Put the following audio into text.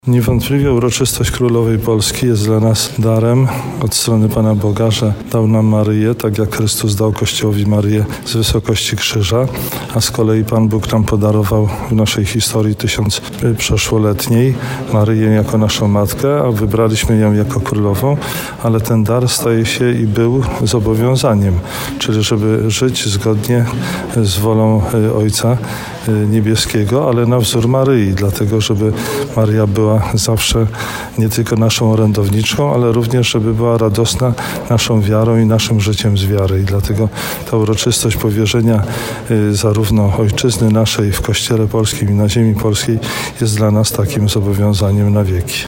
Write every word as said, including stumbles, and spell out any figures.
Niewątpliwie uroczystość Królowej Polski jest dla nas darem od strony Pana Boga, że dał nam Maryję, tak jak Chrystus dał Kościołowi Maryję z wysokości krzyża, a z kolei Pan Bóg nam podarował w naszej historii tysiąc przeszłoletniej Maryję jako naszą matkę, a wybraliśmy ją jako królową, ale ten dar staje się i był zobowiązaniem, czyli żeby żyć zgodnie z wolą Ojca Niebieskiego, ale na wzór Maryi, dlatego żeby Maryja była zawsze nie tylko naszą orędowniczką, ale również, żeby była radosna naszą wiarą i naszym życiem z wiary. I dlatego ta uroczystość powierzenia y, zarówno ojczyzny naszej w Kościele Polskim i na ziemi polskiej jest dla nas takim zobowiązaniem na wieki.